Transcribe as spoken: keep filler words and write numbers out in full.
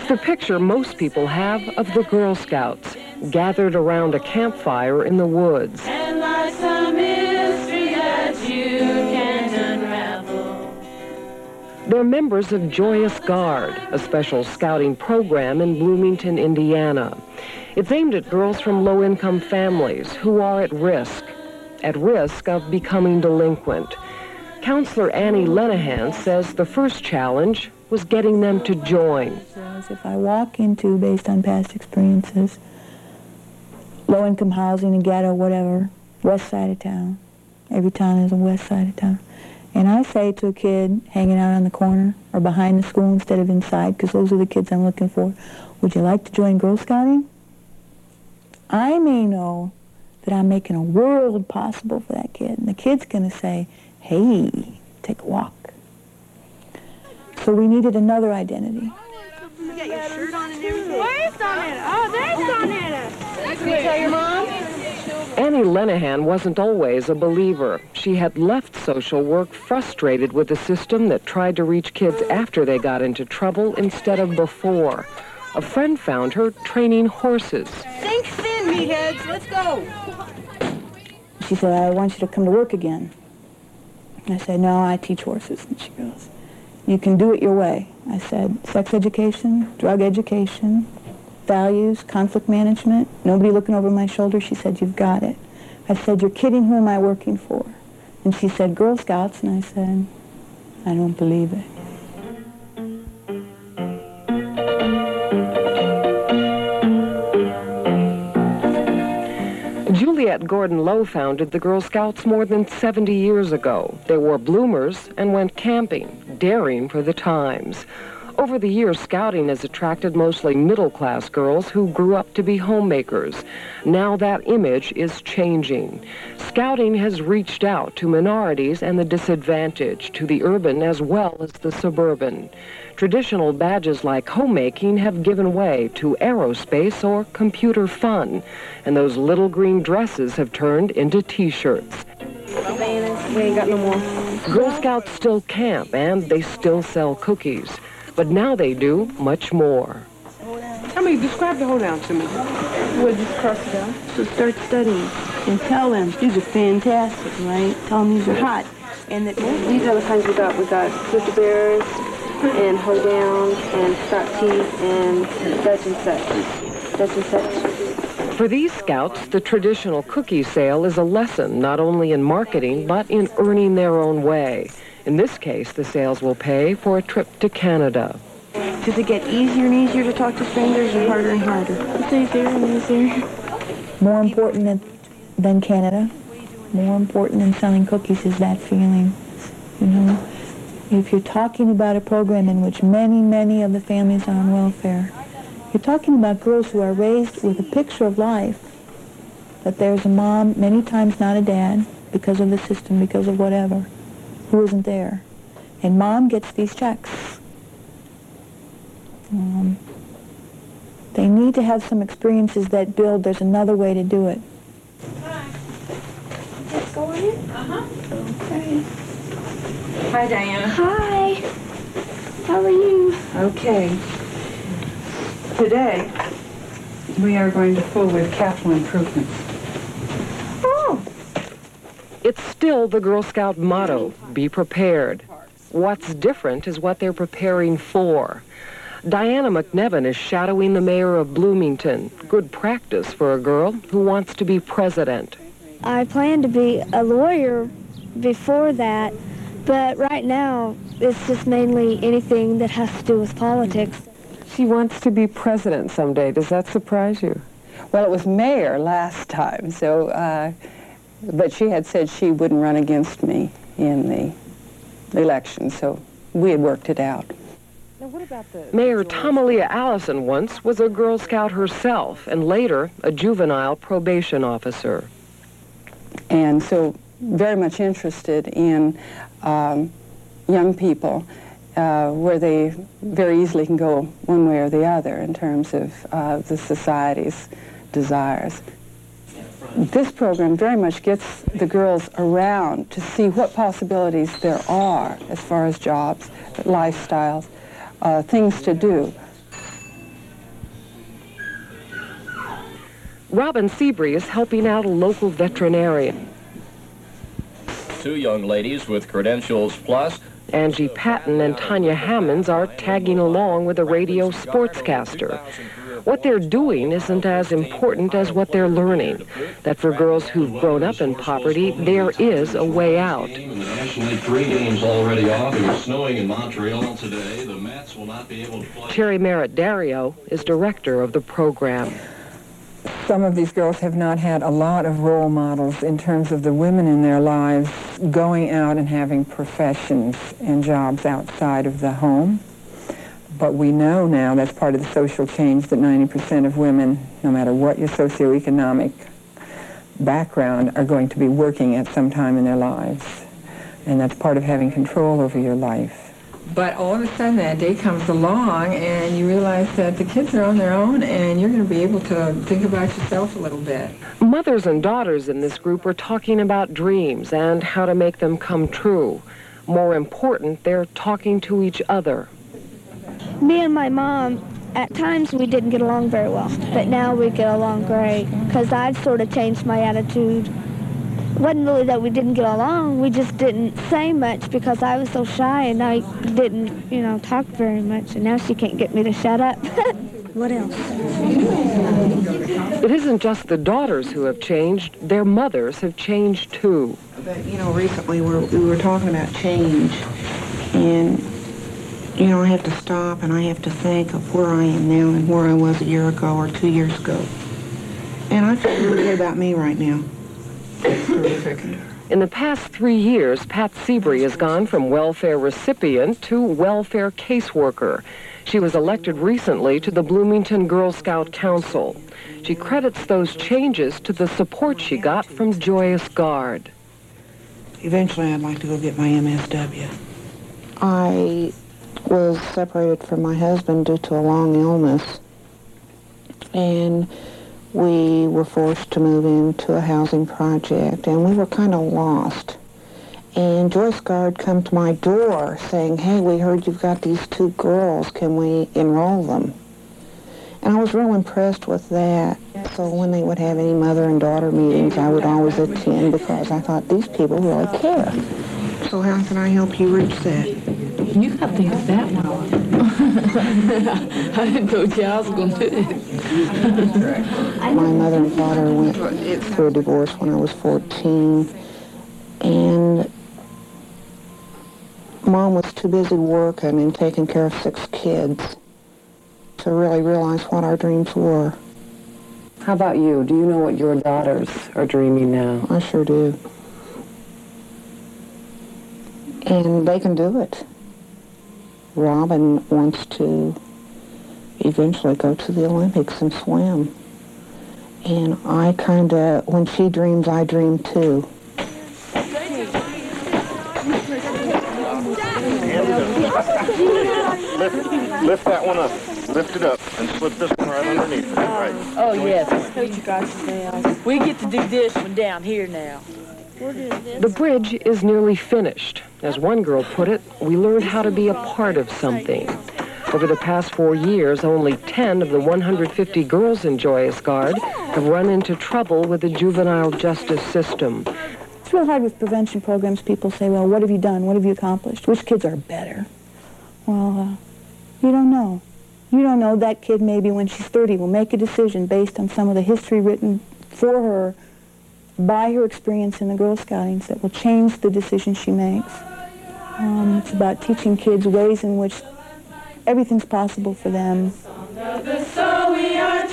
the picture most people have of the Girl Scouts, gathered around a campfire in the woods. And like some mystery that you can't unravel. They're members of Joyous Guard, a special scouting program in Bloomington, Indiana. It's aimed at girls from low-income families who are at risk, at risk of becoming delinquent. Counselor Annie Lenahan says the first challenge was getting them to join. If I walk into, based on past experiences, low-income housing, a ghetto, whatever, west side of town, every town is a west side of town, and I say to a kid hanging out on the corner or behind the school instead of inside, because those are the kids I'm looking for, would you like to join Girl Scouting? I may know that I'm making a world possible for that kid, and the kid's going to say, hey, take a walk. So we needed another identity. You got your shirt on and everything. Where's Donetta? Oh, there's Donetta. Can you tell your mom? Annie Lenahan wasn't always a believer. She had left social work frustrated with a system that tried to reach kids after they got into trouble instead of before. A friend found her training horses. Think thin, meatheads. Let's go. She said, I want you to come to work again. I said, no, I teach horses. And she goes, you can do it your way. I said, sex education, drug education, values, conflict management, nobody looking over my shoulder. She said, you've got it. I said, you're kidding, who am I working for? And she said, Girl Scouts. And I said, I don't believe it. Juliette Gordon Lowe founded the Girl Scouts more than seventy years ago. They wore bloomers and went camping, daring for the times. Over the years, scouting has attracted mostly middle-class girls who grew up to be homemakers. Now that image is changing. Scouting has reached out to minorities and the disadvantaged, to the urban as well as the suburban. Traditional badges like homemaking have given way to aerospace or computer fun, and those little green dresses have turned into T-shirts. We ain't got no more. Girl Scouts still camp, and they still sell cookies. But now they do much more. Tell me, describe the hold down to me. We'll just cross it out. So start studying and tell them these are fantastic, right? Tell them these are hot. And that these are the kinds we got. We got Twister Bears and hold downs and stock teeth and such and such. Such and such. For these scouts, the traditional cookie sale is a lesson not only in marketing, but in earning their own way. In this case, the sales will pay for a trip to Canada. Does it get easier and easier to talk to strangers or harder and harder? It's easier and easier. More important than, than Canada, more important than selling cookies is that feeling. You know, if you're talking about a program in which many, many of the families are on welfare, you're talking about girls who are raised with a picture of life, that there's a mom, many times not a dad, because of the system, because of whatever, who isn't there. And mom gets these checks. Um, they need to have some experiences that build, there's another way to do it. Hi. Let's go in? Uh-huh. Okay. Hi, Diana. Hi. How are you? Okay. Today, we are going to fool with capital improvements. Oh! It's still the Girl Scout motto, be prepared. What's different is what they're preparing for. Diana McNevin is shadowing the mayor of Bloomington. Good practice for a girl who wants to be president. I plan to be a lawyer before that, but right now it's just mainly anything that has to do with politics. She wants to be president someday. Does that surprise you? Well, it was mayor last time, so, uh, but she had said she wouldn't run against me in the election, so we had worked it out. Now, what about the Mayor Tomalia Allison once was a Girl Scout herself, and later a juvenile probation officer. And so very much interested in um, young people, uh, where they very easily can go one way or the other in terms of uh, the society's desires. This program very much gets the girls around to see what possibilities there are as far as jobs, lifestyles, uh, things to do. Robin Seabree is helping out a local veterinarian. Two young ladies with Credentials Plus. Angie Patton and Tanya Hammonds are tagging along with a radio sportscaster. What they're doing isn't as important as what they're learning, that for girls who've grown up in poverty, there is a way out. The National League three games already off. It was snowing in Montreal today. The Mets will not be able to play. Cherry Merritt Dario is director of the program. Some of these girls have not had a lot of role models in terms of the women in their lives going out and having professions and jobs outside of the home. But we know now that's part of the social change that ninety percent of women, no matter what your socioeconomic background, are going to be working at some time in their lives. And that's part of having control over your life. But all of a sudden that day comes along and you realize that the kids are on their own and you're going to be able to think about yourself a little bit. Mothers and daughters in this group are talking about dreams and how to make them come true. More important, they're talking to each other. Me and my mom, at times we didn't get along very well, but now we get along great because I've sort of changed my attitude. It wasn't really that we didn't get along, we just didn't say much because I was so shy and I didn't, you know, talk very much, and now she can't get me to shut up. What else? It isn't just the daughters who have changed, their mothers have changed too. But, you know, recently we're, we were talking about change, and, you know, I have to stop and I have to think of where I am now and where I was a year ago or two years ago. And I feel really good about me right now. Terrific. In the past three years, Pat Seabree has gone from welfare recipient to welfare caseworker. She was elected recently to the Bloomington Girl Scout Council. She credits those changes to the support she got from Joyous Guard. Eventually, I'd like to go get my M S W. I was separated from my husband due to a long illness, and we were forced to move into a housing project, and we were kind of lost. And Joyous Guard come to my door saying, hey, we heard you've got these two girls, can we enroll them? And I was real impressed with that. So when they would have any mother and daughter meetings, I would always attend because I thought, these people really care. So how can I help you reach that? You got to think of that one. I didn't know you I was going to do it. My mother and father went through a divorce when I was fourteen, and Mom was too busy working and taking care of six kids to really realize what our dreams were. How about you? Do you know what your daughters are dreaming now? I sure do. And they can do it. Robin wants to eventually go to the Olympics and swim. And I kind of, when she dreams, I dream too. Lift, lift that one up. Lift it up and slip this one right underneath. Right. Oh, yes. Put your glasses down. We get to do this one down here now. The bridge is nearly finished. As one girl put it, we learned how to be a part of something. Over the past four years, only ten of the one hundred fifty girls in Joyous Guard have run into trouble with the juvenile justice system. It's real hard with prevention programs. People say, well, what have you done? What have you accomplished? Which kids are better? Well, uh, you don't know. You don't know. That kid maybe when she's thirty will make a decision based on some of the history written for her by her experience in the Girl Scouting that will change the decision she makes. Um, it's about teaching kids ways in which everything's possible for them. So we are